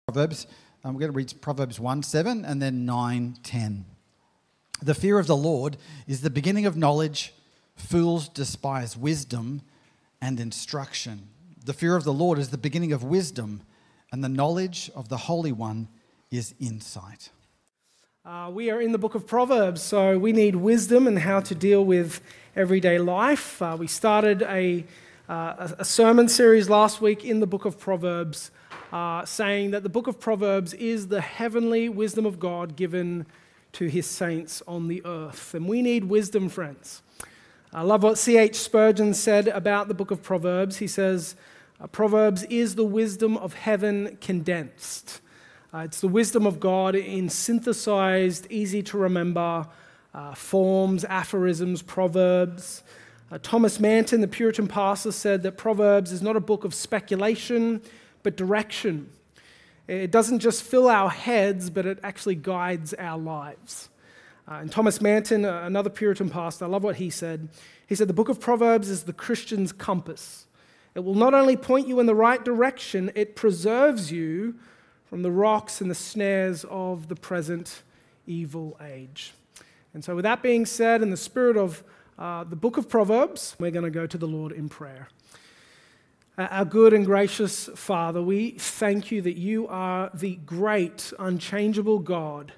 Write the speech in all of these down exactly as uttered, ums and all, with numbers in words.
Proverbs. Um, we're going to read Proverbs one seven and then nine ten. The fear of the Lord is the beginning of knowledge. Fools despise wisdom and instruction. The fear of the Lord is the beginning of wisdom, and the knowledge of the Holy One is insight. Uh, we are in the book of Proverbs, so we need wisdom and how to deal with everyday life. Uh, we started a, uh, a sermon series last week in the book of Proverbs, uh, saying that the book of Proverbs is the heavenly wisdom of God given to his saints on the earth. And we need wisdom, friends. I love what C H Spurgeon said about the book of Proverbs. He says, Proverbs is the wisdom of heaven condensed. Uh, it's the wisdom of God in synthesized, easy to remember uh, forms, aphorisms, proverbs. Uh, Thomas Manton, the Puritan pastor, said that Proverbs is not a book of speculation, but direction. It doesn't just fill our heads, but it actually guides our lives. Uh, and Thomas Manton, uh, another Puritan pastor, I love what he said. He said, the book of Proverbs is the Christian's compass. It will not only point you in the right direction, it preserves you from the rocks and the snares of the present evil age. And so with that being said, in the spirit of uh, the book of Proverbs, we're going to go to the Lord in prayer. Uh, our good and gracious Father, we thank you that you are the great, unchangeable God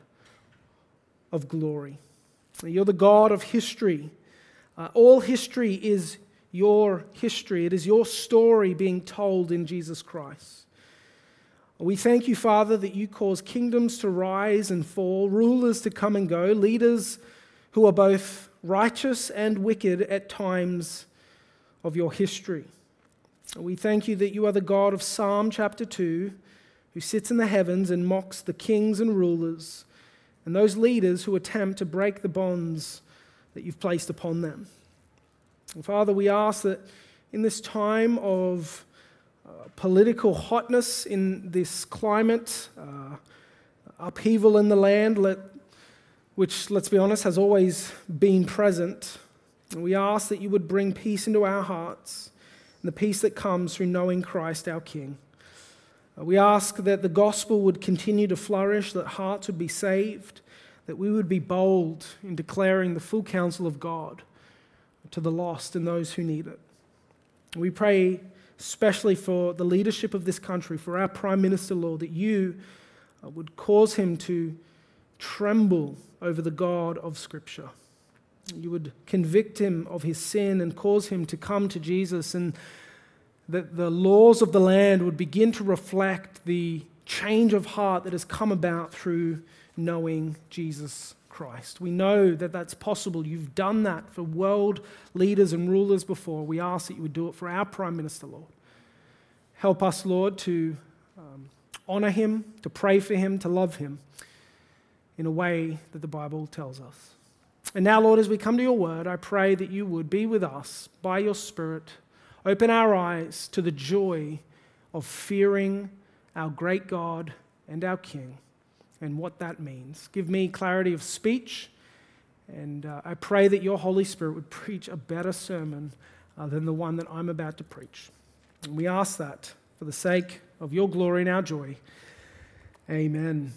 of glory. You're the God of history. Uh, all history is your history. It is your story being told in Jesus Christ. We thank you, Father, that you cause kingdoms to rise and fall, rulers to come and go, leaders who are both righteous and wicked at times of your history. We thank you that you are the God of Psalm chapter two, who sits in the heavens and mocks the kings and rulers and those leaders who attempt to break the bonds that you've placed upon them. And Father, we ask that in this time of uh, political hotness, in this climate, uh, upheaval in the land, let, which, let's be honest, has always been present, and we ask that you would bring peace into our hearts, and the peace that comes through knowing Christ our King. Uh, we ask that the gospel would continue to flourish, that hearts would be saved, that we would be bold in declaring the full counsel of God to the lost and those who need it. We pray especially for the leadership of this country, for our Prime Minister, Lord, that you would cause him to tremble over the God of Scripture. You would convict him of his sin and cause him to come to Jesus, and that the laws of the land would begin to reflect the change of heart that has come about through knowing Jesus Christ. We know that that's possible. You've done that for world leaders and rulers before. We ask that you would do it for our Prime Minister, Lord. Help us, Lord, to um, honor him, to pray for him, to love him in a way that the Bible tells us. And now, Lord, as we come to your word, I pray that you would be with us by your Spirit. Open our eyes to the joy of fearing our great God and our King, and what that means. Give me clarity of speech, and uh, I pray that your Holy Spirit would preach a better sermon uh, than the one that I'm about to preach. And we ask that for the sake of your glory and our joy. Amen.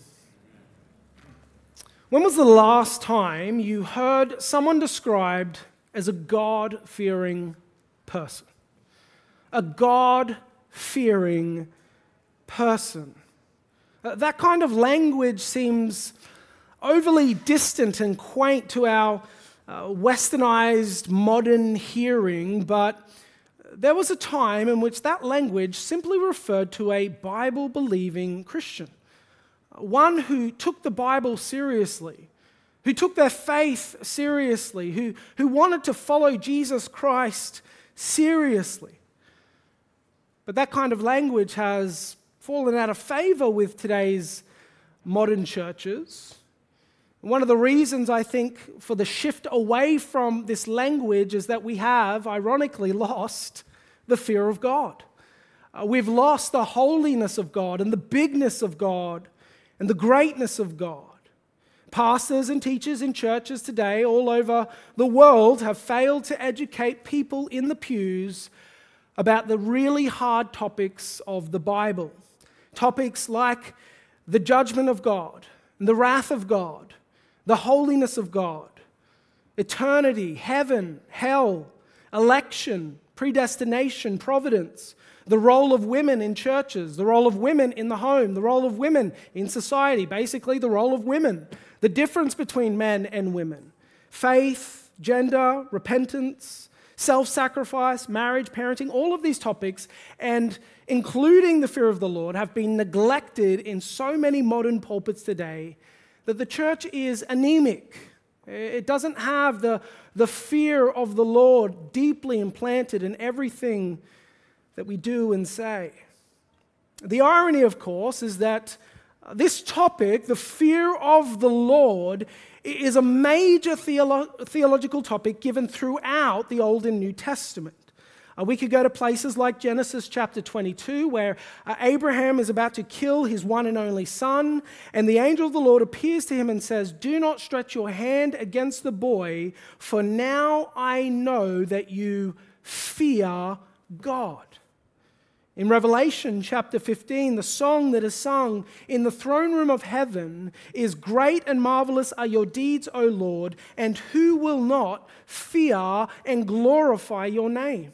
When was the last time you heard someone described as a God-fearing person? A God-fearing person. Uh, that kind of language seems overly distant and quaint to our uh, westernized modern hearing, but there was a time in which that language simply referred to a Bible-believing Christian, one who took the Bible seriously, who took their faith seriously, who, who wanted to follow Jesus Christ seriously. But that kind of language has fallen out of favor with today's modern churches. One of the reasons, I think, for the shift away from this language is that we have, ironically, lost the fear of God. Uh, we've lost the holiness of God and the bigness of God and the greatness of God. Pastors and teachers in churches today all over the world have failed to educate people in the pews about the really hard topics of the Bible, Topics like the judgment of God, the wrath of God, the holiness of God, eternity, heaven, hell, election, predestination, providence, the role of women in churches, the role of women in the home, the role of women in society, basically the role of women, the difference between men and women, faith, gender, repentance, self-sacrifice, marriage, parenting, all of these topics, and including the fear of the Lord, have been neglected in so many modern pulpits today that the church is anemic. It doesn't have the, the fear of the Lord deeply implanted in everything that we do and say. The irony, of course, is that this topic, the fear of the Lord, is a major theolo- theological topic given throughout the Old and New Testament. Uh, we could go to places like Genesis chapter twenty-two, where uh, Abraham is about to kill his one and only son, and the angel of the Lord appears to him and says, "Do not stretch your hand against the boy, for now I know that you fear God." In Revelation chapter fifteen, the song that is sung in the throne room of heaven is, "Great and marvelous are your deeds, O Lord, and who will not fear and glorify your name?"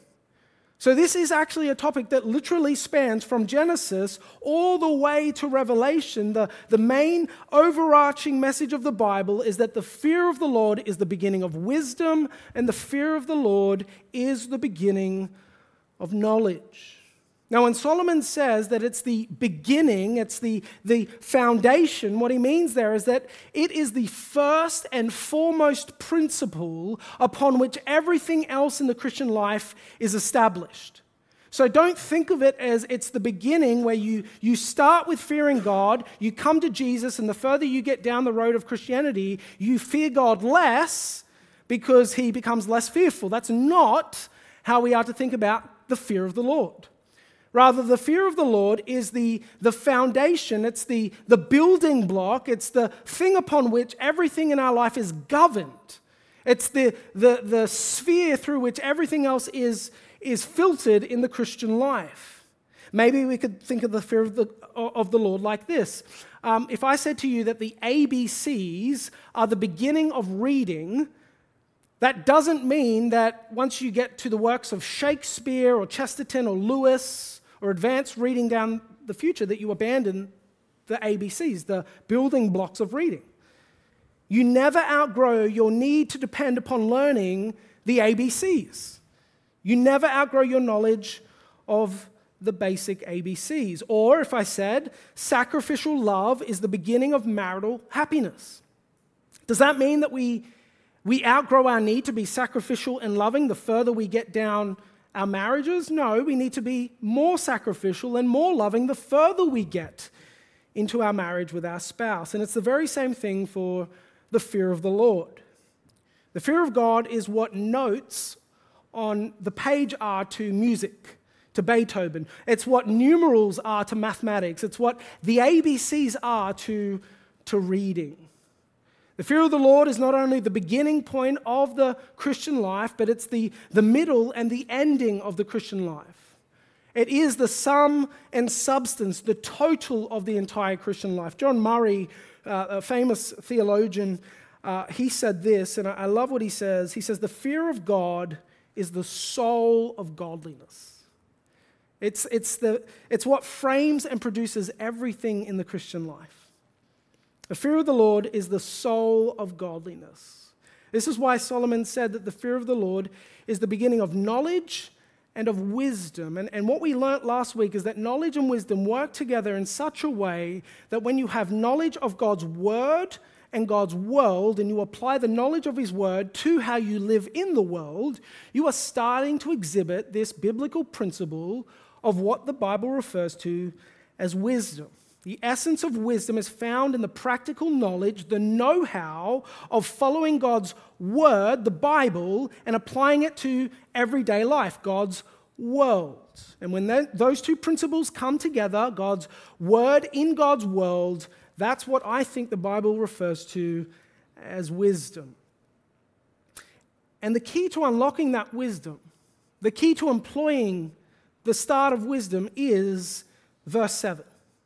So this is actually a topic that literally spans from Genesis all the way to Revelation. The, the main overarching message of the Bible is that the fear of the Lord is the beginning of wisdom, and the fear of the Lord is the beginning of knowledge. Now, when Solomon says that it's the beginning, it's the, the foundation, what he means there is that it is the first and foremost principle upon which everything else in the Christian life is established. So don't think of it as it's the beginning where you, you start with fearing God, you come to Jesus, and the further you get down the road of Christianity, you fear God less because he becomes less fearful. That's not how we are to think about the fear of the Lord. Rather, the fear of the Lord is the, the foundation, it's the, the building block, it's the thing upon which everything in our life is governed. It's the, the, the sphere through which everything else is, is filtered in the Christian life. Maybe we could think of the fear of the, of the Lord like this. Um, if I said to you that the A B Cs are the beginning of reading, that doesn't mean that once you get to the works of Shakespeare or Chesterton or Lewis or advanced reading down the future that you abandon the A B Cs, the building blocks of reading. You never outgrow your need to depend upon learning the A B Cs. You never outgrow your knowledge of the basic A B Cs. Or if I said, sacrificial love is the beginning of marital happiness. Does that mean that we, we outgrow our need to be sacrificial and loving the further we get down our marriages? No, we need to be more sacrificial and more loving the further we get into our marriage with our spouse. And it's the very same thing for the fear of the Lord. The fear of God is what notes on the page are to music, to Beethoven. It's what numerals are to mathematics. It's what the A B Cs are to, to reading. The fear of the Lord is not only the beginning point of the Christian life, but it's the, the middle and the ending of the Christian life. It is the sum and substance, the total of the entire Christian life. John Murray, uh, a famous theologian, uh, he said this, and I love what he says. He says, "The fear of God is the soul of godliness." It's, it's, the, it's what frames and produces everything in the Christian life. The fear of the Lord is the soul of godliness. This is why Solomon said that the fear of the Lord is the beginning of knowledge and of wisdom. And, and what we learnt last week is that knowledge and wisdom work together in such a way that when you have knowledge of God's word and God's world, and you apply the knowledge of his word to how you live in the world, you are starting to exhibit this biblical principle of what the Bible refers to as wisdom. The essence of wisdom is found in the practical knowledge, the know-how of following God's word, the Bible, and applying it to everyday life, God's world. And when that, those two principles come together, God's word in God's world, that's what I think the Bible refers to as wisdom. And the key to unlocking that wisdom, the key to employing the start of wisdom is verse seven.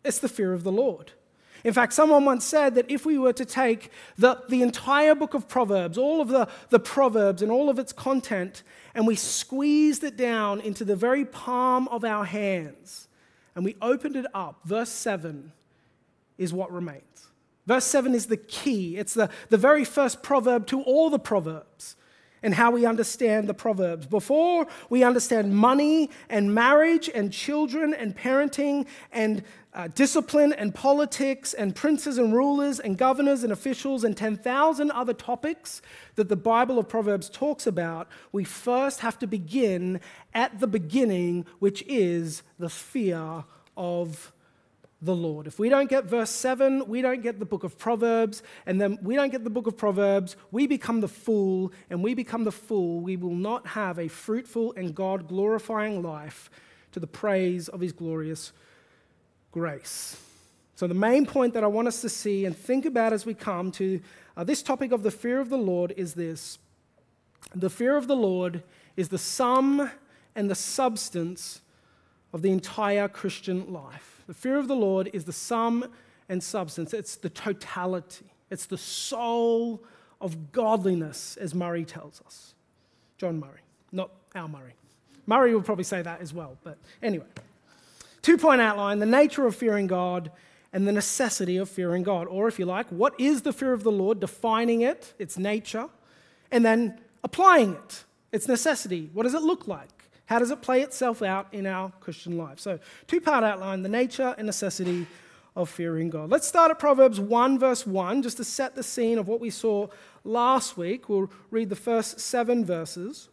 It's the fear of the Lord. In fact, someone once said that if we were to take the, the entire book of Proverbs, all of the, the Proverbs and all of its content, and we squeezed it down into the very palm of our hands, and we opened it up, verse seven is what remains. Verse seven is the key. It's the, the very first proverb to all the Proverbs and how we understand the Proverbs. Before we understand money and marriage and children and parenting and uh, discipline and politics and princes and rulers and governors and officials and ten thousand other topics that the Bible of Proverbs talks about, we first have to begin at the beginning, which is the fear of the Lord. If we don't get verse seven, we don't get the book of Proverbs, and then we don't get the book of Proverbs, we become the fool, and we become the fool, we will not have a fruitful and God-glorifying life to the praise of his glorious grace. So the main point that I want us to see and think about as we come to uh, this topic of the fear of the Lord is this. The fear of the Lord is the sum and the substance of the entire Christian life. The fear of the Lord is the sum and substance. It's the totality. It's the soul of godliness, as Murray tells us. John Murray, not our Murray. Murray will probably say that as well, but anyway. Two-point outline, the nature of fearing God and the necessity of fearing God. Or if you like, what is the fear of the Lord? Defining it, its nature, and then applying it, its necessity. What does it look like? How does it play itself out in our Christian life? So, two-part outline, the nature and necessity of fearing God. Let's start at Proverbs one, verse one, just to set the scene of what we saw last week. We'll read the first seven verses.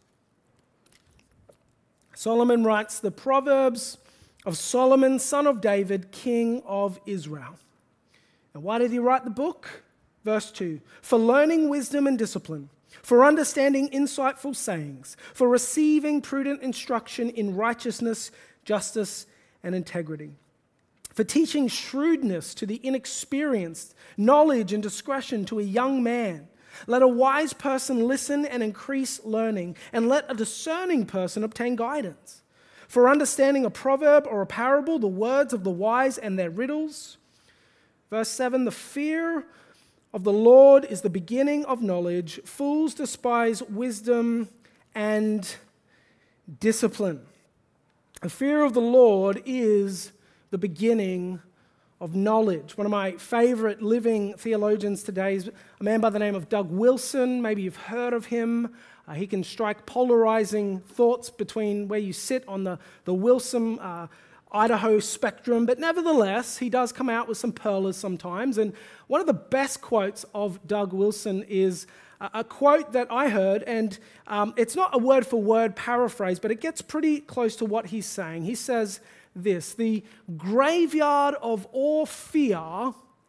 Solomon writes, the Proverbs of Solomon, son of David, king of Israel. And why did he write the book? Verse two, for learning wisdom and discipline, for understanding insightful sayings, for receiving prudent instruction in righteousness, justice, and integrity, for teaching shrewdness to the inexperienced, knowledge and discretion to a young man. Let a wise person listen and increase learning, and let a discerning person obtain guidance. For understanding a proverb or a parable, the words of the wise and their riddles. Verse seven, the fear of the Lord is the beginning of knowledge. Fools despise wisdom and discipline. The fear of the Lord is the beginning of knowledge. One of my favorite living theologians today is a man by the name of Doug Wilson. Maybe you've heard of him. Uh, he can strike polarizing thoughts between where you sit on the, the Wilson uh, Idaho spectrum, but nevertheless, he does come out with some pearlers sometimes. And one of the best quotes of Doug Wilson is a, a quote that I heard, and um, it's not a word-for-word paraphrase, but it gets pretty close to what he's saying. He says this, the graveyard of all fear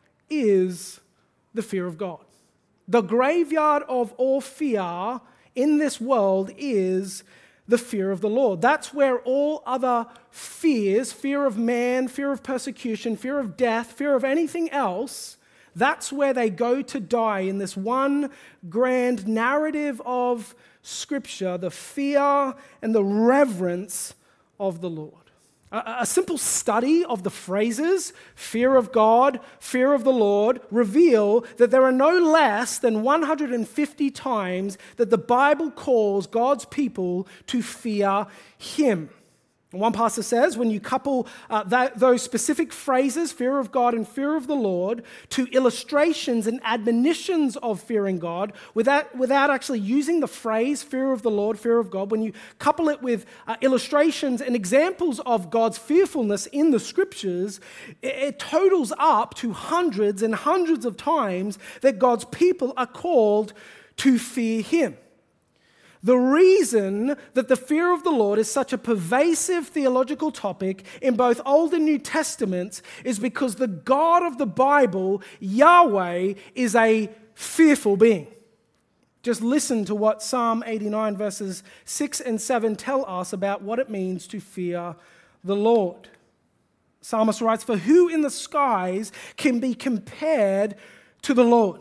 is the fear of God. The graveyard of all fear in this world is the fear of the Lord. That's where all other fears, fear of man, fear of persecution, fear of death, fear of anything else, that's where they go to die in this one grand narrative of Scripture, the fear and the reverence of the Lord. A, a simple study of the phrases, fear of God, fear of the Lord, reveal that there are no less than one hundred fifty times that the Bible calls God's people to fear Him. One pastor says when you couple uh, that, those specific phrases, fear of God and fear of the Lord, to illustrations and admonitions of fearing God, without, without actually using the phrase fear of the Lord, fear of God, when you couple it with uh, illustrations and examples of God's fearfulness in the Scriptures, it, it totals up to hundreds and hundreds of times that God's people are called to fear Him. The reason that the fear of the Lord is such a pervasive theological topic in both Old and New Testaments is because the God of the Bible, Yahweh, is a fearful being. Just listen to what Psalm eighty-nine verses six and seven tell us about what it means to fear the Lord. Psalmist writes, "For who in the skies can be compared to the Lord?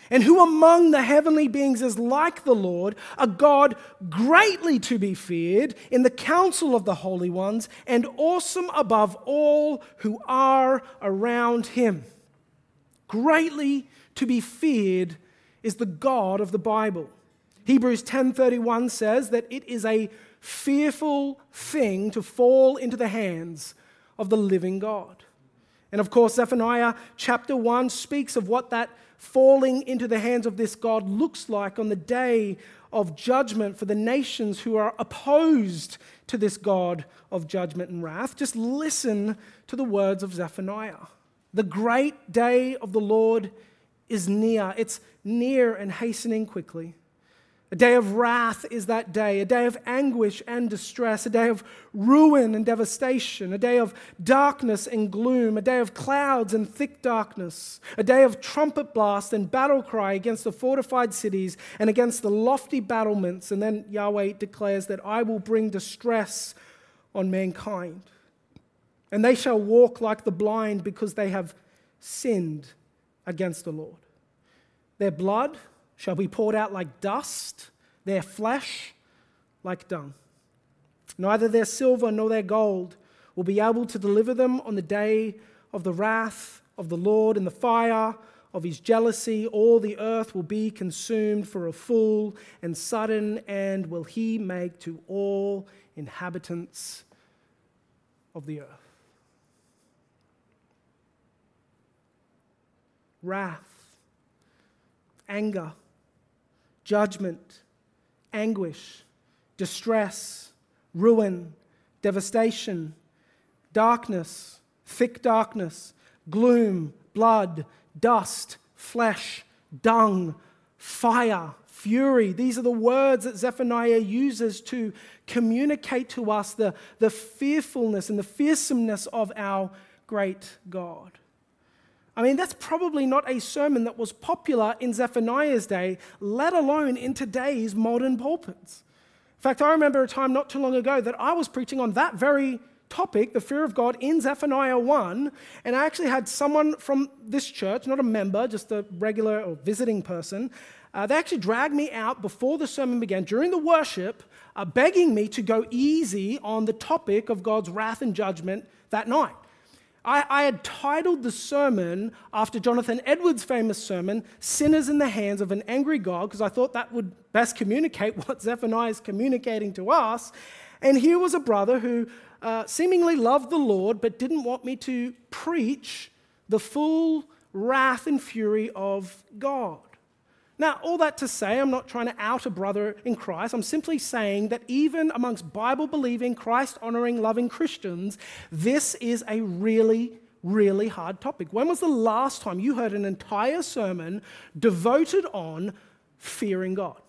And who among the heavenly beings is like the Lord, a God greatly to be feared in the council of the holy ones, and awesome above all who are around him? Greatly to be feared is the God of the Bible. Hebrews ten thirty-one says that it is a fearful thing to fall into the hands of the living God. And of course, Zephaniah chapter one speaks of what that falling into the hands of this God looks like on the day of judgment for the nations who are opposed to this God of judgment and wrath. Just listen to the words of Zephaniah. The great day of the Lord is near. It's near and hastening quickly. A day of wrath is that day, a day of anguish and distress, a day of ruin and devastation, a day of darkness and gloom, a day of clouds and thick darkness, a day of trumpet blast and battle cry against the fortified cities and against the lofty battlements. And then Yahweh declares that I will bring distress on mankind. And they shall walk like the blind because they have sinned against the Lord. Their blood shall be poured out like dust, their flesh like dung. Neither their silver nor their gold will be able to deliver them on the day of the wrath of the Lord and the fire of his jealousy. All the earth will be consumed for a full and sudden end will he make to all inhabitants of the earth. Wrath, anger, judgment, anguish, distress, ruin, devastation, darkness, thick darkness, gloom, blood, dust, flesh, dung, fire, fury. These are the words that Zephaniah uses to communicate to us the, the fearfulness and the fearsomeness of our great God. I mean, that's probably not a sermon that was popular in Zephaniah's day, let alone in today's modern pulpits. In fact, I remember a time not too long ago that I was preaching on that very topic, the fear of God, in Zephaniah one, and I actually had someone from this church, not a member, just a regular or visiting person, uh, they actually dragged me out before the sermon began, during the worship, uh, begging me to go easy on the topic of God's wrath and judgment that night. I, I had titled the sermon after Jonathan Edwards' famous sermon, Sinners in the Hands of an Angry God, because I thought that would best communicate what Zephaniah is communicating to us. And here was a brother who uh, seemingly loved the Lord, but didn't want me to preach the full wrath and fury of God. Now, all that to say, I'm not trying to out a brother in Christ. I'm simply saying that even amongst Bible-believing, Christ-honoring, loving Christians, this is a really, really hard topic. When was the last time you heard an entire sermon devoted on fearing God?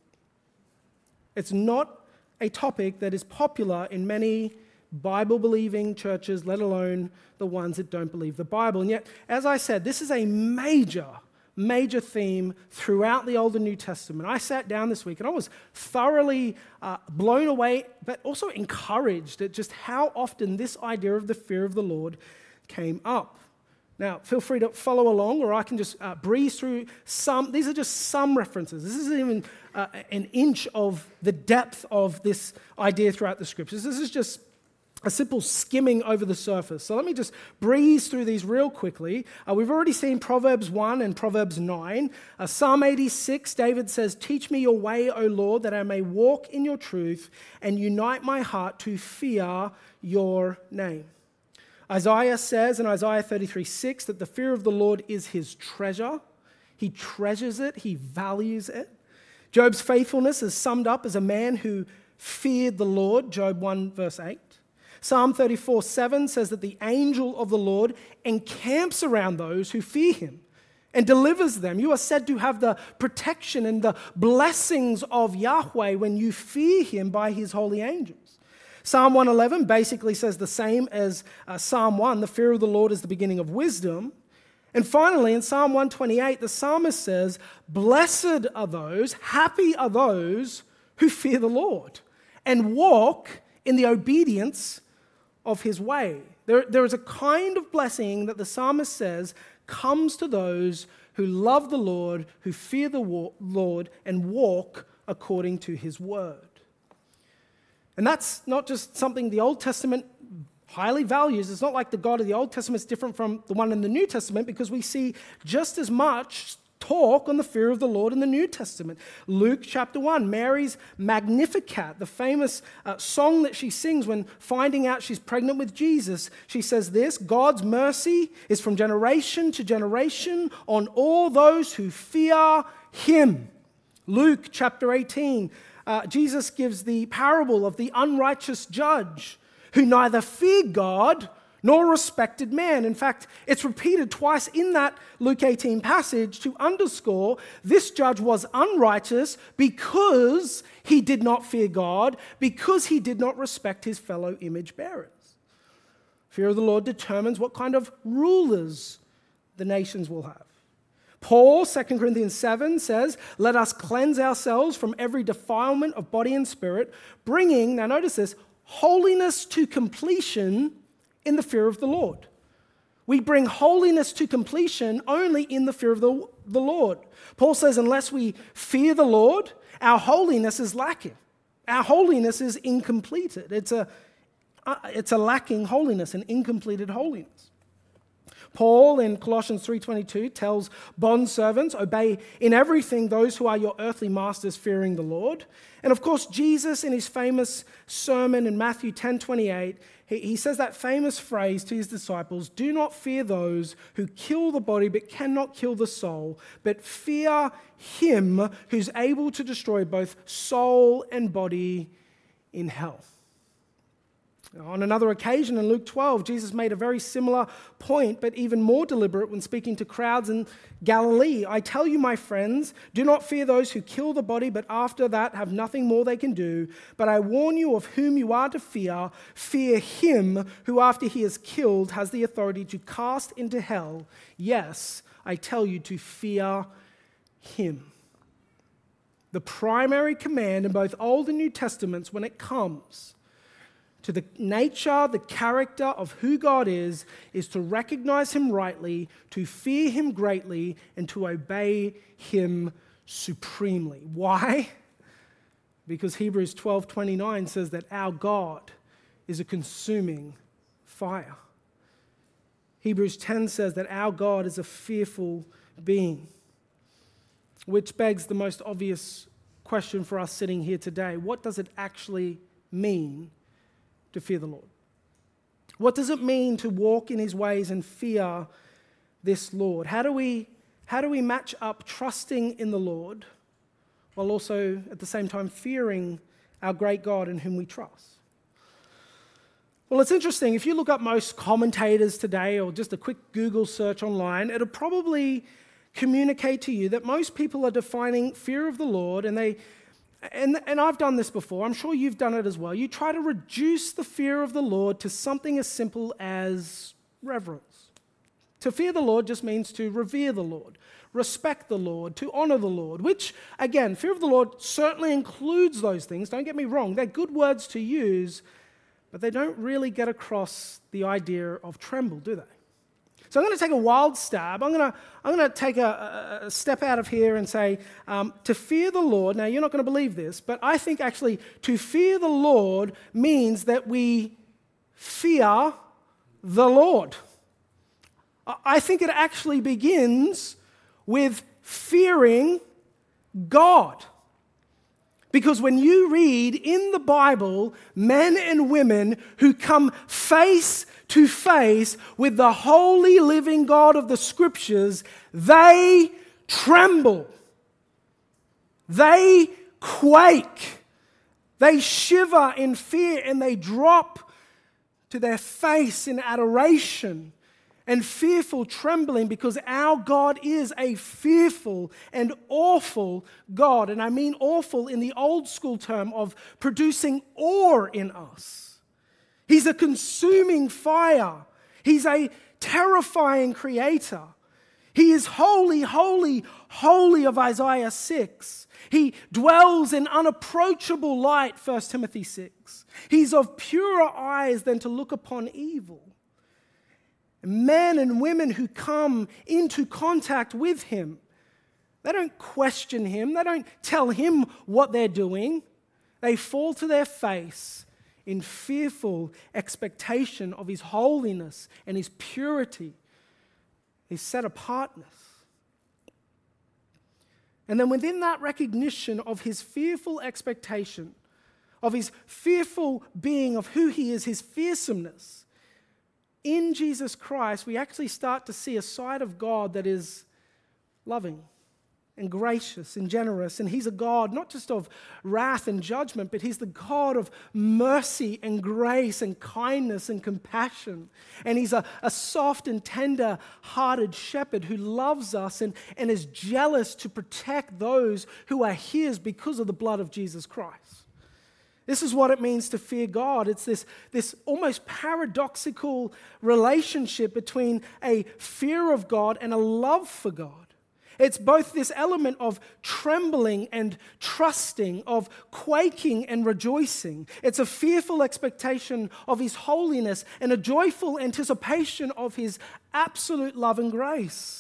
It's not a topic that is popular in many Bible-believing churches, let alone the ones that don't believe the Bible. And yet, as I said, this is a major major theme throughout the Old and New Testament. I sat down this week and I was thoroughly uh, blown away, but also encouraged at just how often this idea of the fear of the Lord came up. Now, feel free to follow along, or I can just uh, breeze through some. These are just some references. This isn't even uh, an inch of the depth of this idea throughout the scriptures. This is just a simple skimming over the surface. So let me just breeze through these real quickly. Uh, we've already seen Proverbs one and Proverbs nine. Uh, Psalm eighty-six, David says, "Teach me your way, O Lord, that I may walk in your truth and unite my heart to fear your name." Isaiah says in Isaiah thirty-three six that the fear of the Lord is his treasure. He treasures it. He values it. Job's faithfulness is summed up as a man who feared the Lord, Job one verse eight. Psalm thirty-four seven says that the angel of the Lord encamps around those who fear him and delivers them. You are said to have the protection and the blessings of Yahweh when you fear him by his holy angels. Psalm one eleven basically says the same as uh, Psalm one. The fear of the Lord is the beginning of wisdom. And finally, in Psalm one twenty-eight, the psalmist says, "Blessed are those, happy are those who fear the Lord and walk in the obedience of his way." There, there is a kind of blessing that the psalmist says comes to those who love the Lord, who fear the wa- Lord, and walk according to his word. And that's not just something the Old Testament highly values. It's not like the God of the Old Testament is different from the one in the New Testament, because we see just as much talk on the fear of the Lord in the New Testament. Luke chapter one, Mary's Magnificat, the famous uh, song that she sings when finding out she's pregnant with Jesus. She says this: God's mercy is from generation to generation on all those who fear him. Luke chapter eighteen, uh, Jesus gives the parable of the unrighteous judge who neither feared God nor respected man. In fact, it's repeated twice in that Luke eighteen passage to underscore this judge was unrighteous because he did not fear God, because he did not respect his fellow image bearers. Fear of the Lord determines what kind of rulers the nations will have. Paul, Second Corinthians seven says, let us cleanse ourselves from every defilement of body and spirit, bringing, now notice this, holiness to completion in the fear of the Lord. We bring holiness to completion only in the fear of the, the Lord. Paul says, unless we fear the Lord, our holiness is lacking. Our holiness is incompleted. It's a, uh, it's a lacking holiness, an incompleted holiness. Paul in Colossians three twenty-two tells bondservants, obey in everything those who are your earthly masters, fearing the Lord. And of course, Jesus in his famous sermon in Matthew ten twenty-eight, he, he says that famous phrase to his disciples, do not fear those who kill the body but cannot kill the soul, but fear him who's able to destroy both soul and body in hell. On another occasion in Luke twelve, Jesus made a very similar point, but even more deliberate when speaking to crowds in Galilee. I tell you, my friends, do not fear those who kill the body, but after that have nothing more they can do. But I warn you of whom you are to fear. Fear him who, after he is killed, has the authority to cast into hell. Yes, I tell you to fear him. The primary command in both Old and New Testaments when it comes to the nature, the character of who God is, is to recognize him rightly, to fear him greatly, and to obey him supremely. Why? Because Hebrews twelve twenty-nine says that our God is a consuming fire. Hebrews ten says that our God is a fearful being, which begs the most obvious question for us sitting here today. What does it actually mean to fear the Lord? What does it mean to walk in his ways and fear this Lord? How do we, how do we match up trusting in the Lord while also at the same time fearing our great God in whom we trust? Well, it's interesting. If you look up most commentators today or just a quick Google search online, it'll probably communicate to you that most people are defining fear of the Lord, and they And, and I've done this before. I'm sure you've done it as well. You try to reduce the fear of the Lord to something as simple as reverence. To fear the Lord just means to revere the Lord, respect the Lord, to honor the Lord, which, again, fear of the Lord certainly includes those things. Don't get me wrong. They're good words to use, but they don't really get across the idea of tremble, do they? So I'm going to take a wild stab. I'm going to, I'm going to take a, a step out of here and say, um, to fear the Lord, now you're not going to believe this, but I think actually to fear the Lord means that we fear the Lord. I think it actually begins with fearing God. Because when you read in the Bible men and women who come face to face with the holy living God of the Scriptures, they tremble. They quake. They shiver in fear and they drop to their face in adoration and fearful trembling, because our God is a fearful and awful God. And I mean awful in the old school term of producing awe in us. He's a consuming fire. He's a terrifying creator. He is holy, holy, holy of Isaiah six. He dwells in unapproachable light, First Timothy six. He's of purer eyes than to look upon evil. Men and women who come into contact with him, they don't question him. They don't tell him what they're doing. They fall to their face in fearful expectation of his holiness and his purity, his set-apartness. And then within that recognition of his fearful expectation, of his fearful being of who he is, his fearsomeness, in Jesus Christ, we actually start to see a side of God that is loving and gracious and generous. And he's a God not just of wrath and judgment, but he's the God of mercy and grace and kindness and compassion. And he's a, a soft and tender-hearted shepherd who loves us and, and is jealous to protect those who are his because of the blood of Jesus Christ. This is what it means to fear God. It's this, this almost paradoxical relationship between a fear of God and a love for God. It's both this element of trembling and trusting, of quaking and rejoicing. It's a fearful expectation of his holiness and a joyful anticipation of his absolute love and grace.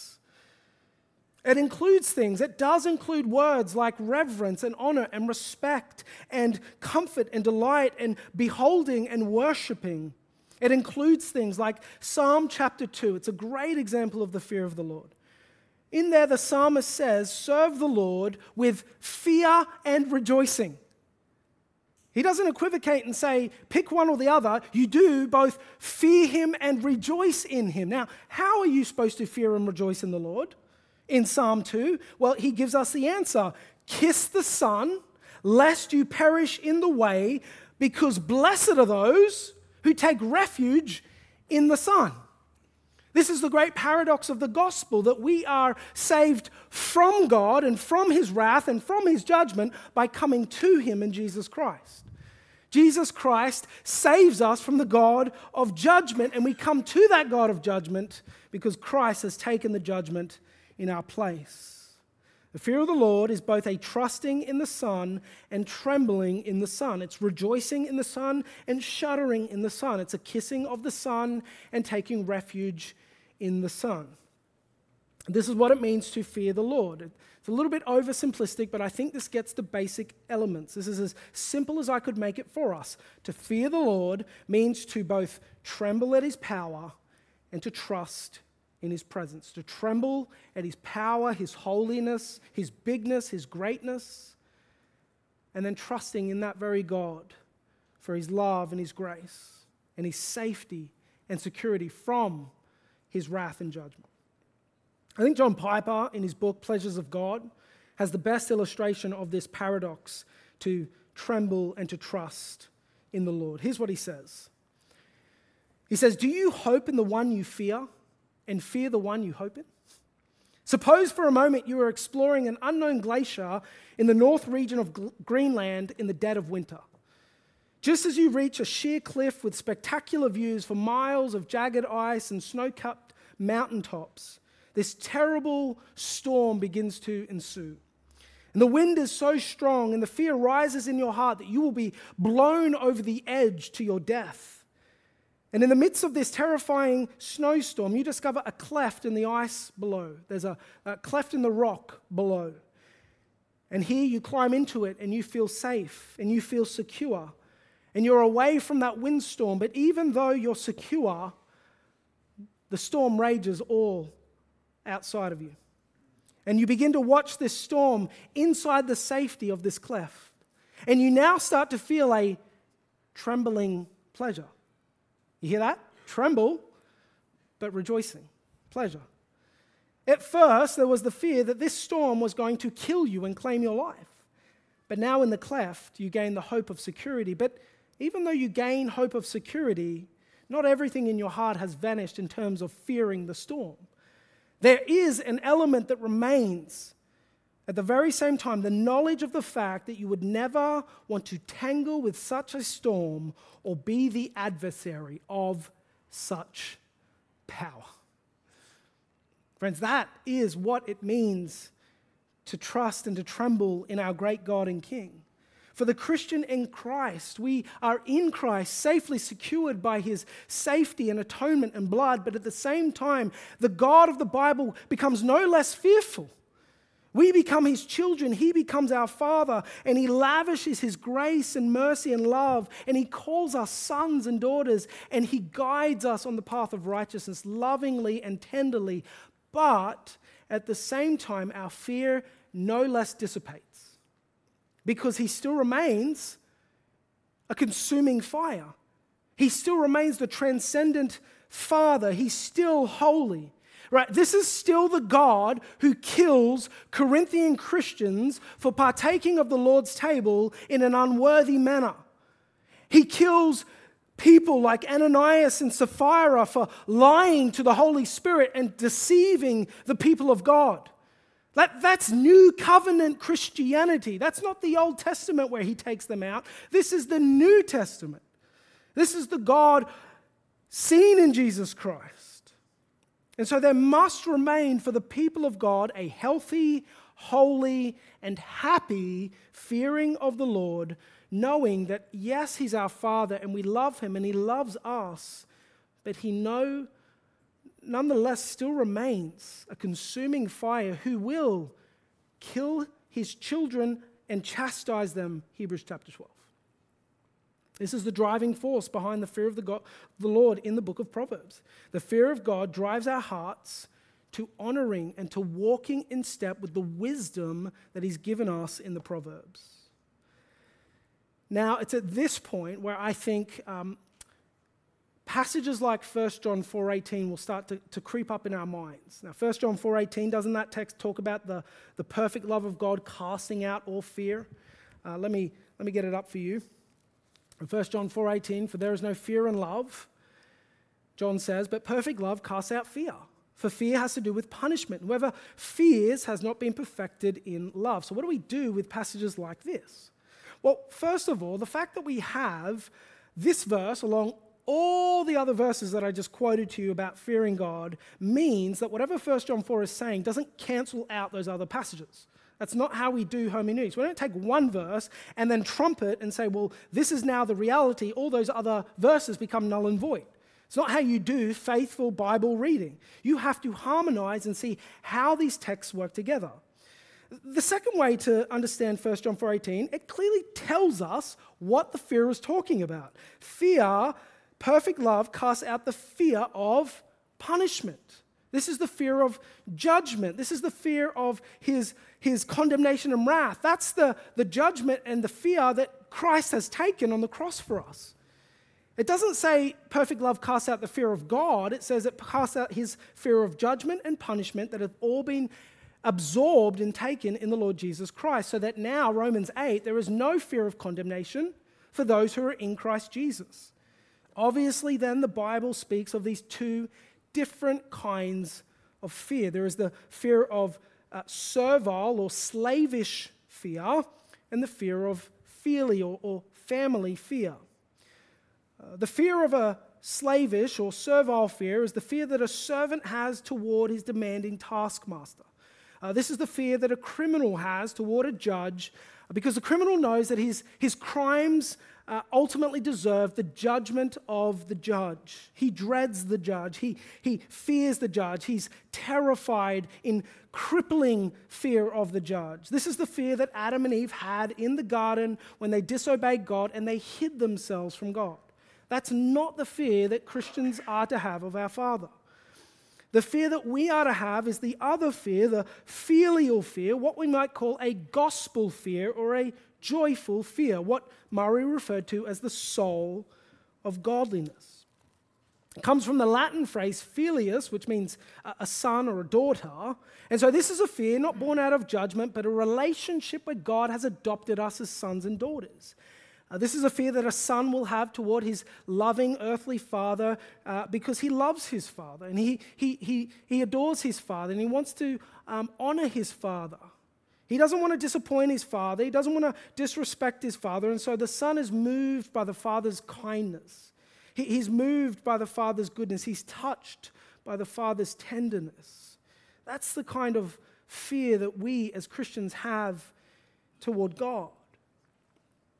It includes things. It does include words like reverence and honor and respect and comfort and delight and beholding and worshiping. It includes things like Psalm chapter two. It's a great example of the fear of the Lord. In there, the psalmist says, serve the Lord with fear and rejoicing. He doesn't equivocate and say, pick one or the other. You do both fear him and rejoice in him. Now, how are you supposed to fear and rejoice in the Lord? In Psalm two, well, he gives us the answer. Kiss the Son, lest you perish in the way, because blessed are those who take refuge in the Son. This is the great paradox of the gospel, that we are saved from God and from his wrath and from his judgment by coming to him in Jesus Christ. Jesus Christ saves us from the God of judgment, and we come to that God of judgment because Christ has taken the judgment in our place. The fear of the Lord is both a trusting in the Son and trembling in the Son. It's rejoicing in the Son and shuddering in the Son. It's a kissing of the Son and taking refuge in the Son. This is what it means to fear the Lord. It's a little bit oversimplistic, but I think this gets the basic elements. This is as simple as I could make it for us. To fear the Lord means to both tremble at his power and to trust in his presence, to tremble at his power, his holiness, his bigness, his greatness, and then trusting in that very God for his love and his grace and his safety and security from his wrath and judgment. I think John Piper, in his book Pleasures of God, has the best illustration of this paradox to tremble and to trust in the Lord. Here's what he says. He says, do you hope in the one you fear and fear the one you hope in? Suppose for a moment you are exploring an unknown glacier in the north region of Greenland in the dead of winter. Just as you reach a sheer cliff with spectacular views for miles of jagged ice and snow-capped mountaintops, this terrible storm begins to ensue. And the wind is so strong and the fear rises in your heart that you will be blown over the edge to your death. And in the midst of this terrifying snowstorm, you discover a cleft in the ice below. There's a, a cleft in the rock below. And here you climb into it and you feel safe and you feel secure. And you're away from that windstorm. But even though you're secure, the storm rages all outside of you. And you begin to watch this storm inside the safety of this cleft. And you now start to feel a trembling pleasure. You hear that? Tremble, but rejoicing, pleasure. At first, there was the fear that this storm was going to kill you and claim your life. But now in the cleft, you gain the hope of security. But even though you gain hope of security, not everything in your heart has vanished in terms of fearing the storm. There is an element that remains. At the very same time, the knowledge of the fact that you would never want to tangle with such a storm or be the adversary of such power. Friends, that is what it means to trust and to tremble in our great God and King. For the Christian in Christ, we are in Christ, safely secured by his safety and atonement and blood, but at the same time, the God of the Bible becomes no less fearful. We become his children, he becomes our Father, and he lavishes his grace and mercy and love, and he calls us sons and daughters, and he guides us on the path of righteousness lovingly and tenderly. But at the same time, our fear no less dissipates, because he still remains a consuming fire. He still remains the transcendent Father. He's still holy. Right? This is still the God who kills Corinthian Christians for partaking of the Lord's table in an unworthy manner. He kills people like Ananias and Sapphira for lying to the Holy Spirit and deceiving the people of God. That, that's new covenant Christianity. That's not the Old Testament where he takes them out. This is the New Testament. This is the God seen in Jesus Christ. And so there must remain for the people of God a healthy, holy, and happy fearing of the Lord, knowing that, yes, he's our Father and we love him and he loves us, but he know nonetheless still remains a consuming fire who will kill his children and chastise them, Hebrews chapter twelve. This is the driving force behind the fear of the, God, the Lord in the book of Proverbs. The fear of God drives our hearts to honoring and to walking in step with the wisdom that he's given us in the Proverbs. Now, it's at this point where I think um, passages like First John four eighteen will start to, to creep up in our minds. Now, First John four eighteen, doesn't that text talk about the, the perfect love of God casting out all fear? Uh, let me, let me get it up for you. In First John four eighteen, for there is no fear in love, John says, but perfect love casts out fear. For fear has to do with punishment. Whoever fears has not been perfected in love. So what do we do with passages like this? Well, first of all, the fact that we have this verse along all the other verses that I just quoted to you about fearing God means that whatever First John four is saying doesn't cancel out those other passages. That's not how we do hermeneutics. We don't take one verse and then trumpet and say, well, this is now the reality. All those other verses become null and void. It's not how you do faithful Bible reading. You have to harmonize and see how these texts work together. The second way to understand First John four eighteen, it clearly tells us what the fear is talking about. Fear, perfect love, casts out the fear of punishment. This is the fear of judgment. This is the fear of his, his condemnation and wrath. That's the, the judgment and the fear that Christ has taken on the cross for us. It doesn't say perfect love casts out the fear of God. It says it casts out his fear of judgment and punishment that have all been absorbed and taken in the Lord Jesus Christ. So that now, Romans eight, there is no fear of condemnation for those who are in Christ Jesus. Obviously, then, the Bible speaks of these two different kinds of fear. There is the fear of uh, servile or slavish fear and the fear of filial or family fear. Uh, the fear of a slavish or servile fear is the fear that a servant has toward his demanding taskmaster. Uh, this is the fear that a criminal has toward a judge because the criminal knows that his, his crimes uh, ultimately deserve the judgment of the judge. He dreads the judge. He, he fears the judge. He's terrified in crippling fear of the judge. This is the fear that Adam and Eve had in the garden when they disobeyed God and they hid themselves from God. That's not the fear that Christians are to have of our Father. The fear that we are to have is the other fear, the filial fear, what we might call a gospel fear or a joyful fear, what Murray referred to as the soul of godliness. It comes from the Latin phrase filius, which means a son or a daughter. And so this is a fear not born out of judgment, but a relationship where God has adopted us as sons and daughters. Uh, this is a fear that a son will have toward his loving earthly father uh, because he loves his father and he, he, he, he adores his father and he wants to um, honor his father. He doesn't want to disappoint his father. He doesn't want to disrespect his father. And so the son is moved by the father's kindness. He, he's moved by the father's goodness. He's touched by the father's tenderness. That's the kind of fear that we as Christians have toward God.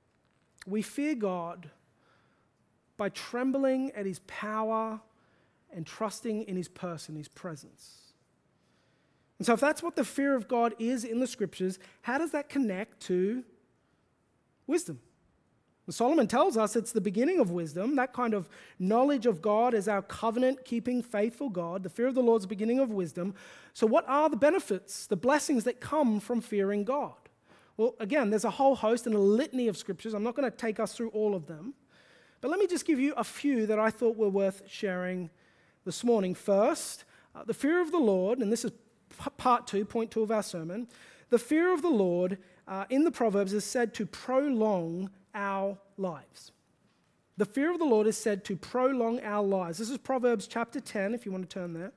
We fear God by trembling at his power and trusting in his person, his presence. And so if that's what the fear of God is in the scriptures, how does that connect to wisdom? Well, Solomon tells us it's the beginning of wisdom, that kind of knowledge of God as our covenant-keeping, faithful God. The fear of the Lord is the beginning of wisdom. So what are the benefits, the blessings that come from fearing God? Well, again, there's a whole host and a litany of scriptures. I'm not going to take us through all of them. But let me just give you a few that I thought were worth sharing this morning. First, uh, the fear of the Lord, and this is p- part two, point two of our sermon. The fear of the Lord uh, in the Proverbs is said to prolong our lives. The fear of the Lord is said to prolong our lives. This is Proverbs chapter ten, if you want to turn there.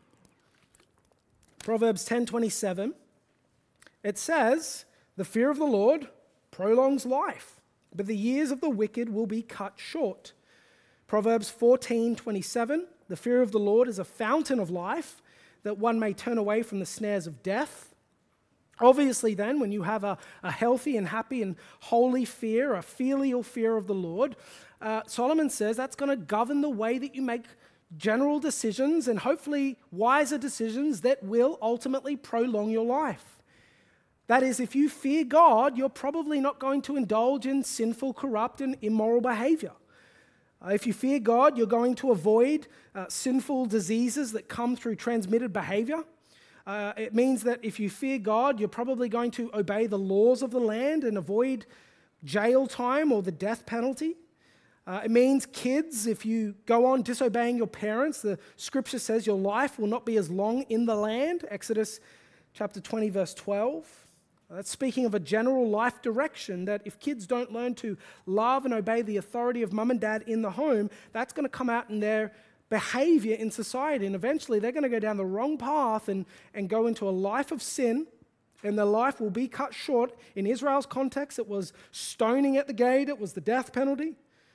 Proverbs ten twenty-seven. It says, the fear of the Lord prolongs life, but the years of the wicked will be cut short. Proverbs fourteen twenty-seven. The fear of the Lord is a fountain of life, that one may turn away from the snares of death. Obviously then, when you have a, a healthy and happy and holy fear, a filial fear of the Lord, uh, Solomon says that's going to govern the way that you make general decisions and hopefully wiser decisions that will ultimately prolong your life. That is, if you fear God, you're probably not going to indulge in sinful, corrupt, and immoral behavior. Uh, if you fear God, you're going to avoid uh, sinful diseases that come through transmitted behavior. Uh, it means that if you fear God, you're probably going to obey the laws of the land and avoid jail time or the death penalty. Uh, it means, kids, if you go on disobeying your parents, the scripture says your life will not be as long in the land. Exodus chapter twenty, verse twelve. That's speaking of a general life direction that if kids don't learn to love and obey the authority of mum and dad in the home, that's going to come out in their behavior in society. And eventually they're going to go down the wrong path and, and go into a life of sin, and their life will be cut short. In Israel's context, it was stoning at the gate. It was the death penalty.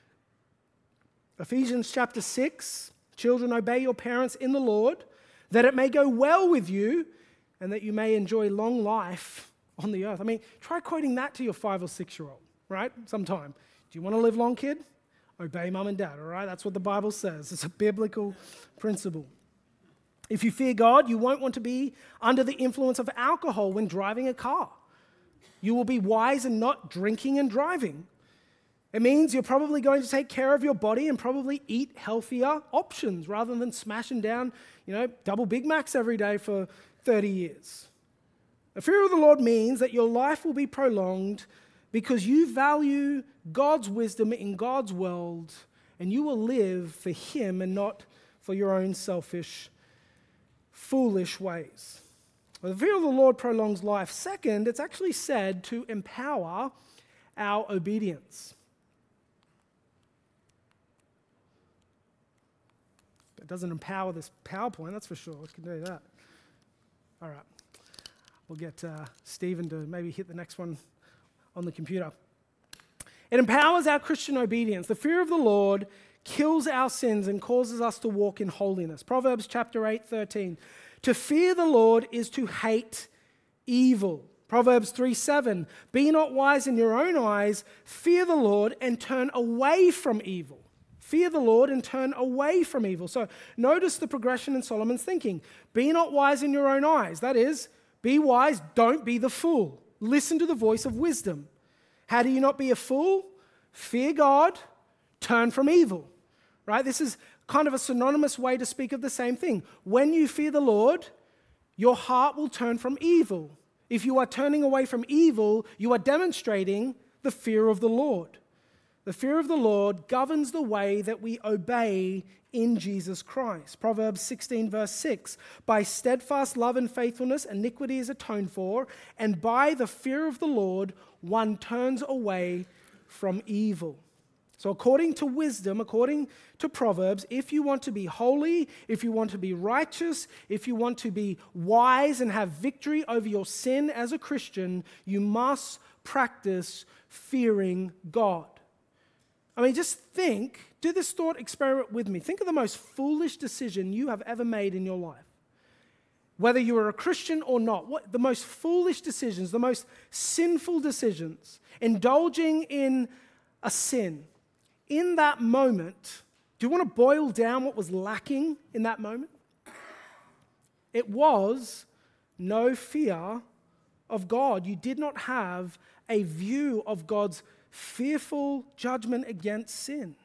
Ephesians chapter six, children, obey your parents in the Lord, that it may go well with you and that you may enjoy long life on the earth. I mean, try quoting that to your five or six-year-old, right? Sometime. Do you want to live long, kid? Obey mum and dad, all right? That's what the Bible says. It's a biblical principle. If you fear God, you won't want to be under the influence of alcohol when driving a car. You will be wise and not drinking and driving. It means you're probably going to take care of your body and probably eat healthier options rather than smashing down, you know, double Big Macs every day for thirty years. The fear of the Lord means that your life will be prolonged because you value God's wisdom in God's world, and you will live for Him and not for your own selfish, foolish ways. Well, the fear of the Lord prolongs life. Second, it's actually said to empower our obedience. It doesn't empower this PowerPoint, that's for sure. We can do that. All right. We'll get uh, Stephen to maybe hit the next one on the computer. It empowers our Christian obedience. The fear of the Lord kills our sins and causes us to walk in holiness. Proverbs chapter eight, thirteen. To fear the Lord is to hate evil. Proverbs three, seven. Be not wise in your own eyes. Fear the Lord and turn away from evil. Fear the Lord and turn away from evil. So notice the progression in Solomon's thinking. Be not wise in your own eyes. That is, be wise, don't be the fool. Listen to the voice of wisdom. How do you not be a fool? Fear God, turn from evil. Right? This is kind of a synonymous way to speak of the same thing. When you fear the Lord, your heart will turn from evil. If you are turning away from evil, you are demonstrating the fear of the Lord. The fear of the Lord governs the way that we obey in Jesus Christ. Proverbs sixteen, verse six. By steadfast love and faithfulness, iniquity is atoned for, and by the fear of the Lord, one turns away from evil. So according to wisdom, according to Proverbs, if you want to be holy, if you want to be righteous, if you want to be wise and have victory over your sin as a Christian, you must practice fearing God. I mean, just think, do this thought experiment with me. Think of the most foolish decision you have ever made in your life. Whether you are a Christian or not, what the most foolish decisions, the most sinful decisions, indulging in a sin, in that moment, do you want to boil down what was lacking in that moment? It was no fear of God. You did not have a view of God's fearful judgment against sin.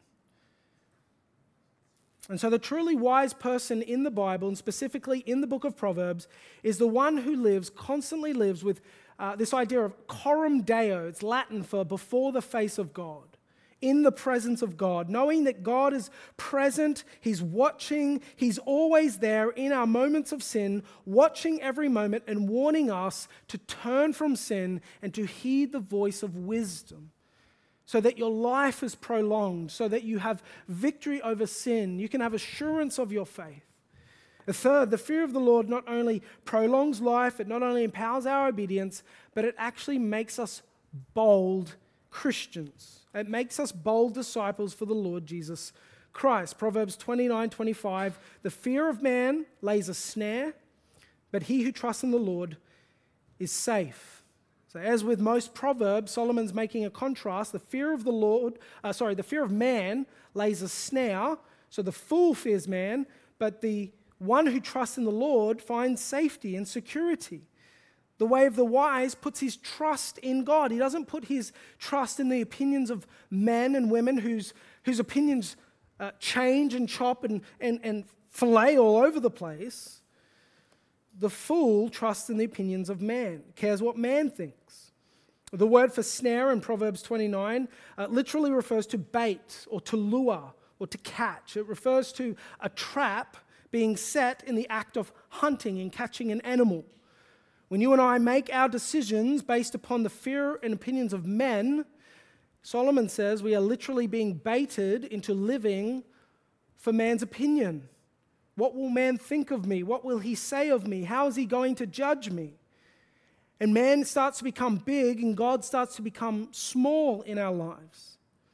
And so the truly wise person in the Bible, and specifically in the book of Proverbs, is the one who lives, constantly lives with uh, this idea of coram Deo. It's Latin for before the face of God, in the presence of God, knowing that God is present, He's watching, He's always there in our moments of sin, watching every moment and warning us to turn from sin and to heed the voice of wisdom, so that your life is prolonged, so that you have victory over sin. You can have assurance of your faith. The third, the fear of the Lord not only prolongs life, it not only empowers our obedience, but it actually makes us bold Christians. It makes us bold disciples for the Lord Jesus Christ. Proverbs twenty-nine twenty-five, the fear of man lays a snare, but he who trusts in the Lord is safe. So as with most Proverbs, Solomon's making a contrast. The fear of the Lord, uh, sorry, the fear of man lays a snare. So the fool fears man, but the one who trusts in the Lord finds safety and security. The way of the wise puts his trust in God. He doesn't put his trust in the opinions of men and women whose, whose opinions uh, change and chop and, and, and fillet all over the place. The fool trusts in the opinions of man, cares what man thinks. The word for snare in Proverbs twenty-nine uh, literally refers to bait or to lure or to catch. It refers to a trap being set in the act of hunting and catching an animal. When you and I make our decisions based upon the fear and opinions of men, Solomon says we are literally being baited into living for man's opinion. What will man think of me? What will he say of me? How is he going to judge me? And man starts to become big and God starts to become small in our lives.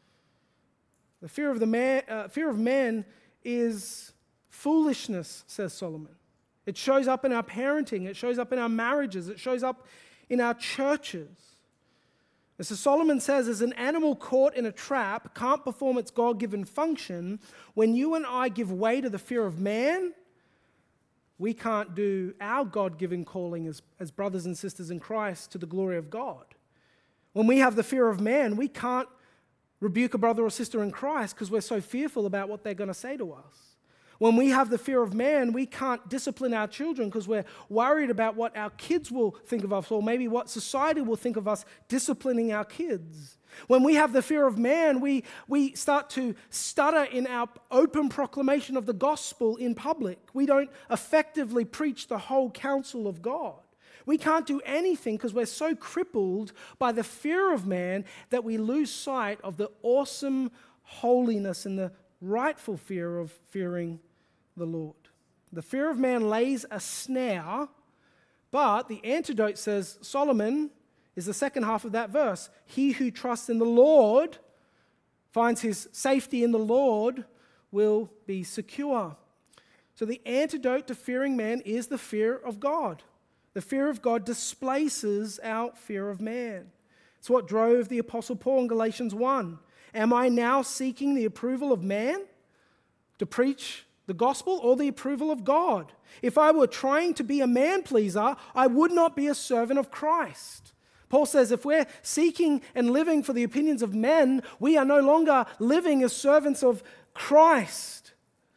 The fear of the man, uh, fear of man is foolishness, says Solomon. It shows up in our parenting. It shows up in our marriages. It shows up in our churches. And so Solomon says, as an animal caught in a trap can't perform its God-given function, when you and I give way to the fear of man, we can't do our God-given calling as, as brothers and sisters in Christ to the glory of God. When we have the fear of man, we can't rebuke a brother or sister in Christ because we're so fearful about what they're going to say to us. When we have the fear of man, we can't discipline our children because we're worried about what our kids will think of us, or maybe what society will think of us disciplining our kids. When we have the fear of man, we, we start to stutter in our open proclamation of the gospel in public. We don't effectively preach the whole counsel of God. We can't do anything because we're so crippled by the fear of man that we lose sight of the awesome holiness and the rightful fear of fearing the Lord. The fear of man lays a snare, but the antidote, says Solomon, is the second half of that verse. He who trusts in the Lord finds his safety in the Lord will be secure. So the antidote to fearing man is the fear of God. The fear of God displaces our fear of man. It's what drove the Apostle Paul in Galatians one. Am I now seeking the approval of man to preach the gospel, or the approval of God? If I were trying to be a man pleaser, I would not be a servant of Christ. Paul says if we're seeking and living for the opinions of men, we are no longer living as servants of Christ.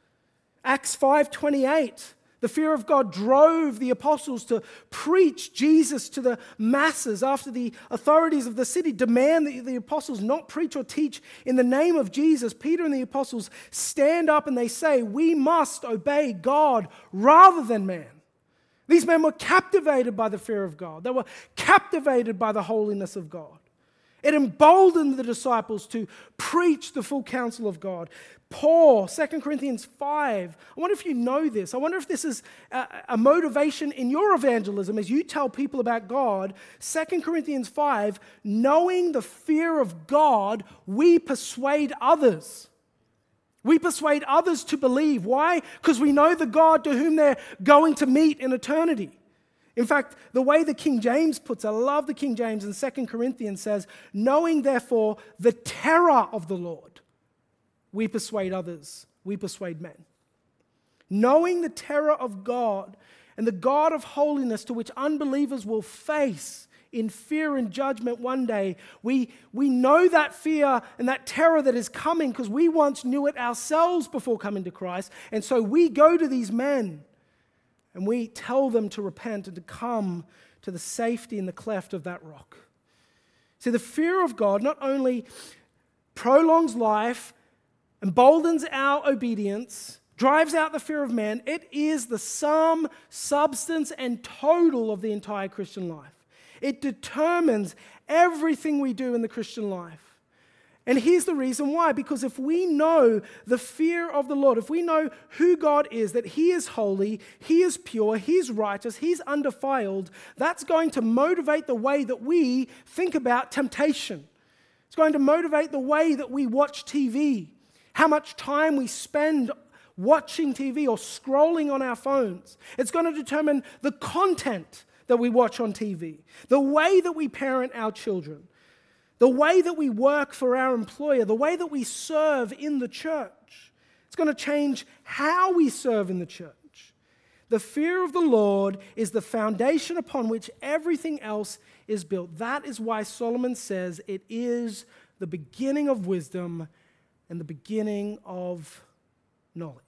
Acts five twenty-eight. The fear of God drove the apostles to preach Jesus to the masses after the authorities of the city demand that the apostles not preach or teach in the name of Jesus. Peter and the apostles stand up and they say, we must obey God rather than man. These men were captivated by the fear of God. They were captivated by the holiness of God. It emboldened the disciples to preach the full counsel of God. Paul, Second Corinthians five, I wonder if you know this. I wonder if this is a, a motivation in your evangelism as you tell people about God. Second Corinthians five, knowing the fear of God, we persuade others. We persuade others to believe. Why? Because we know the God to whom they're going to meet in eternity. In fact, the way the King James puts it, I love the King James in Second Corinthians says, knowing therefore the terror of the Lord, we persuade others, we persuade men. Knowing the terror of God and the God of holiness to which unbelievers will face in fear and judgment one day, we, we know that fear and that terror that is coming because we once knew it ourselves before coming to Christ. And so we go to these men and we tell them to repent and to come to the safety in the cleft of that rock. See, the fear of God not only prolongs life, emboldens our obedience, drives out the fear of man, it is the sum, substance, and total of the entire Christian life. It determines everything we do in the Christian life. And here's the reason why. Because if we know the fear of the Lord, if we know who God is, that He is holy, He is pure, He's righteous, He's undefiled, that's going to motivate the way that we think about temptation. It's going to motivate the way that we watch T V, how much time we spend watching T V or scrolling on our phones. It's going to determine the content that we watch on T V, the way that we parent our children, the way that we work for our employer, the way that we serve in the church. It's going to change how we serve in the church. The fear of the Lord is the foundation upon which everything else is built. That is why Solomon says it is the beginning of wisdom and the beginning of knowledge.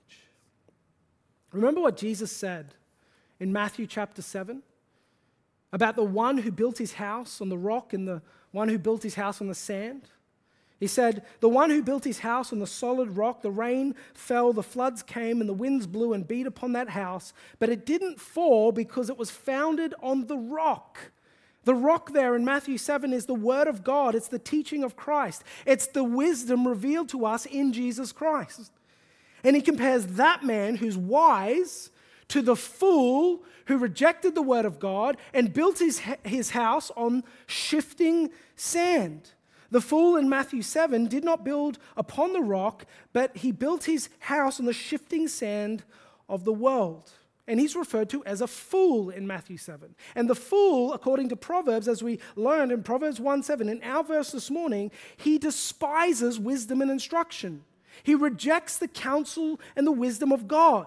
Remember what Jesus said in Matthew chapter seven about the one who built his house on the rock and the one who built his house on the sand? He said, the one who built his house on the solid rock, the rain fell, the floods came, and the winds blew and beat upon that house, but it didn't fall because it was founded on the rock. The rock there in Matthew seven is the word of God. It's the teaching of Christ. It's the wisdom revealed to us in Jesus Christ. And he compares that man who's wise to the fool who rejected the word of God and built his, his house on shifting sand. The fool in Matthew seven did not build upon the rock, but he built his house on the shifting sand of the world. And he's referred to as a fool in Matthew seven. And the fool, according to Proverbs, as we learned in Proverbs one seven, in our verse this morning, he despises wisdom and instruction. He rejects the counsel and the wisdom of God.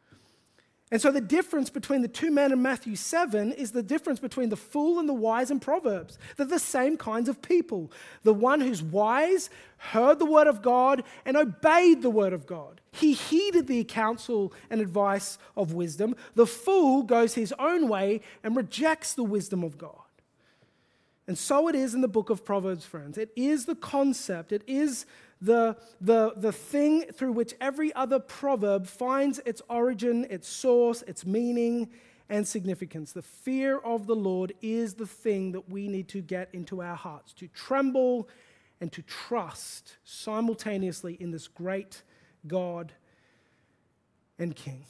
And so the difference between the two men in Matthew seven is the difference between the fool and the wise in Proverbs. They're the same kinds of people. The one who's wise heard the word of God and obeyed the word of God. He heeded the counsel and advice of wisdom. The fool goes his own way and rejects the wisdom of God. And so it is in the book of Proverbs, friends. It is the concept, it is the, the, the thing through which every other proverb finds its origin, its source, its meaning, and significance. The fear of the Lord is the thing that we need to get into our hearts, to tremble and to trust simultaneously in this great God and King.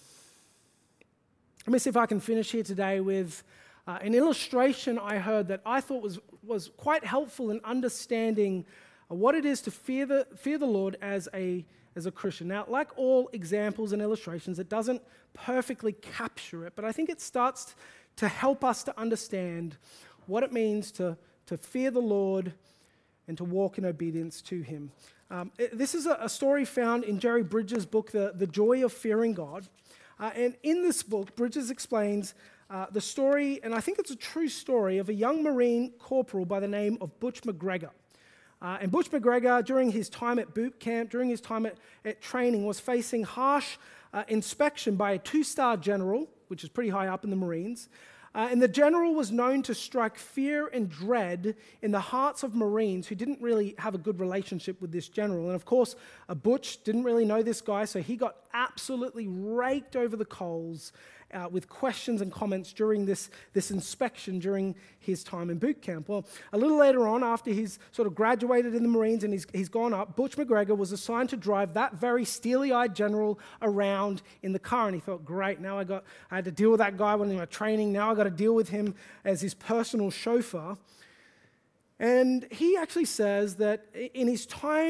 Let me see if I can finish here today with uh, an illustration I heard that I thought was, was quite helpful in understanding uh, what it is to fear the, fear the Lord as a, as a Christian. Now, like all examples and illustrations, it doesn't perfectly capture it, but I think it starts to help us to understand what it means to, to fear the Lord and to walk in obedience to Him. Um, it, this is a, a story found in Jerry Bridges' book, The, the Joy of Fearing God. Uh, and in this book, Bridges explains uh, the story, and I think it's a true story, of a young Marine corporal by the name of Butch McGregor. Uh, and Butch McGregor, during his time at boot camp, during his time at, at training, was facing harsh uh, inspection by a two-star general, which is pretty high up in the Marines. Uh, and the general was known to strike fear and dread in the hearts of Marines who didn't really have a good relationship with this general. And of course, uh, Butch didn't really know this guy, so he got absolutely raked over the coals uh, with questions and comments during this, this inspection during his time in boot camp. Well, a little later on, after he's sort of graduated in the Marines and he's, he's gone up, Butch McGregor was assigned to drive that very steely-eyed general around in the car. And he thought, great, now I got I had to deal with that guy when in my training. Now I got to deal with him as his personal chauffeur. And he actually says that in his time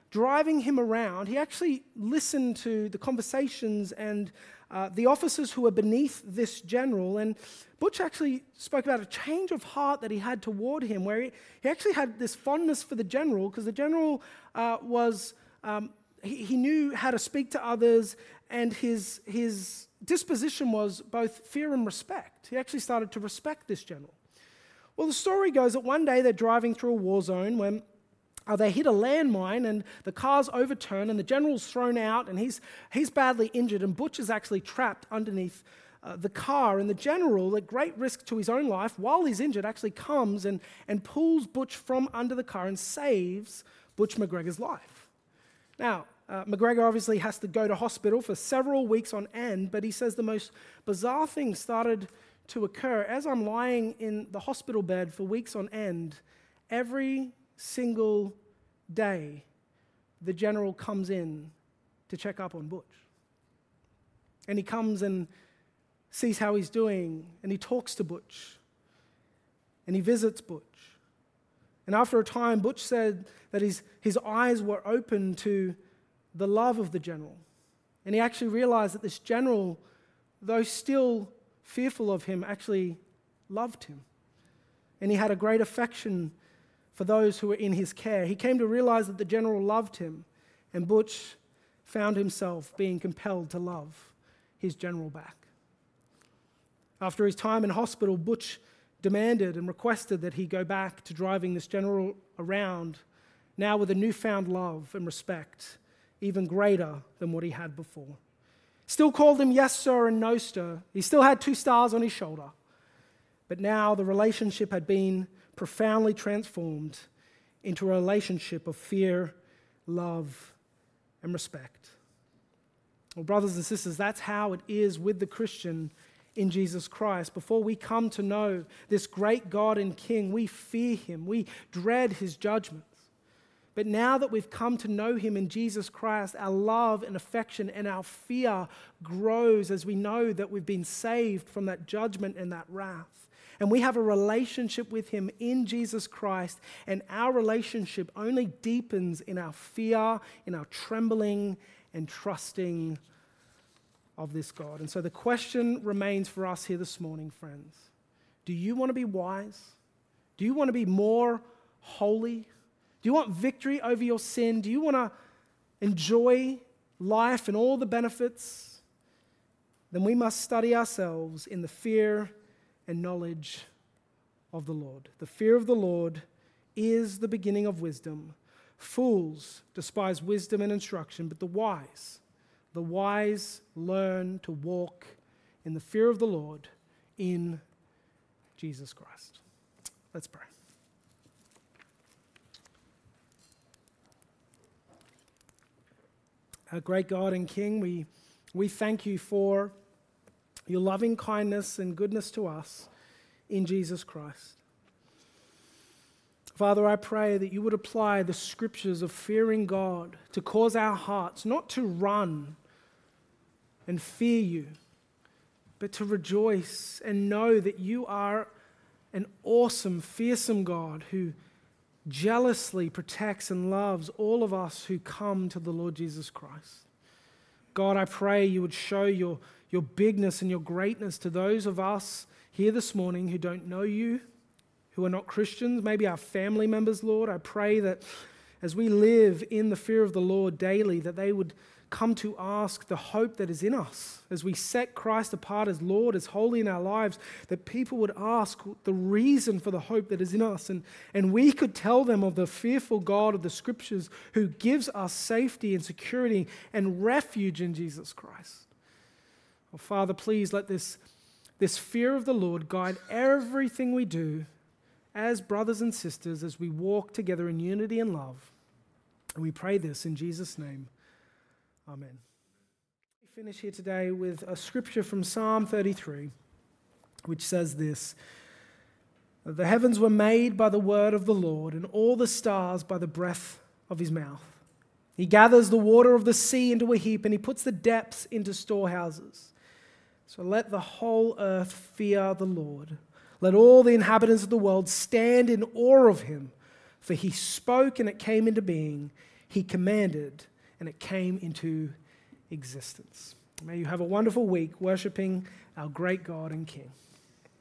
driving him around, he actually listened to the conversations and uh, the officers who were beneath this general. And Butch actually spoke about a change of heart that he had toward him, where he, he actually had this fondness for the general, because the general uh, was, um, he, he knew how to speak to others, and his, his disposition was both fear and respect. He actually started to respect this general. Well, the story goes that one day they're driving through a war zone when Uh, they hit a landmine and the car's overturned and the general's thrown out and he's, he's badly injured, and Butch is actually trapped underneath uh, the car. And the general, at great risk to his own life, while he's injured, actually comes and, and pulls Butch from under the car and saves Butch McGregor's life. Now, uh, McGregor obviously has to go to hospital for several weeks on end, but he says the most bizarre thing started to occur. As I'm lying in the hospital bed for weeks on end, every single day, the general comes in to check up on Butch. And he comes and sees how he's doing, and he talks to Butch, and he visits Butch. And after a time, Butch said that his, his eyes were open to the love of the general. And he actually realized that this general, though still fearful of him, actually loved him. And he had a great affection for those who were in his care. He came to realize that the general loved him, and Butch found himself being compelled to love his general back. After his time in hospital, Butch demanded and requested that he go back to driving this general around, now with a newfound love and respect, even greater than what he had before. Still called him yes sir and no sir. He still had two stars on his shoulder. But now the relationship had been profoundly transformed into a relationship of fear, love, and respect. Well, brothers and sisters, that's how it is with the Christian in Jesus Christ. Before we come to know this great God and King, we fear him, we dread his judgments. But now that we've come to know him in Jesus Christ, our love and affection and our fear grows as we know that we've been saved from that judgment and that wrath. And we have a relationship with him in Jesus Christ, and our relationship only deepens in our fear, in our trembling and trusting of this God. And so the question remains for us here this morning, friends. Do you want to be wise? Do you want to be more holy? Do you want victory over your sin? Do you want to enjoy life and all the benefits? Then we must study ourselves in the fear and knowledge of the Lord. The fear of the Lord is the beginning of wisdom. Fools despise wisdom and instruction, but the wise, the wise learn to walk in the fear of the Lord in Jesus Christ. Let's pray. Our great God and King, we, we thank you for your loving kindness and goodness to us in Jesus Christ. Father, I pray that you would apply the scriptures of fearing God to cause our hearts not to run and fear you, but to rejoice and know that you are an awesome, fearsome God who jealously protects and loves all of us who come to the Lord Jesus Christ. God, I pray you would show your your bigness and your greatness to those of us here this morning who don't know you, who are not Christians, maybe our family members, Lord. I pray that as we live in the fear of the Lord daily, that they would come to ask the hope that is in us. As we set Christ apart as Lord, as holy in our lives, that people would ask the reason for the hope that is in us. And, and we could tell them of the fearful God of the Scriptures who gives us safety and security and refuge in Jesus Christ. Oh, Father, please let this, this fear of the Lord guide everything we do as brothers and sisters as we walk together in unity and love. And we pray this in Jesus' name. Amen. We finish here today with a scripture from Psalm thirty-three, which says this: "The heavens were made by the word of the Lord, and all the stars by the breath of his mouth. He gathers the water of the sea into a heap, and he puts the depths into storehouses. So let the whole earth fear the Lord. Let all the inhabitants of the world stand in awe of him. For he spoke, and it came into being. he commanded, and it came into existence. May you have a wonderful week worshiping our great God and King.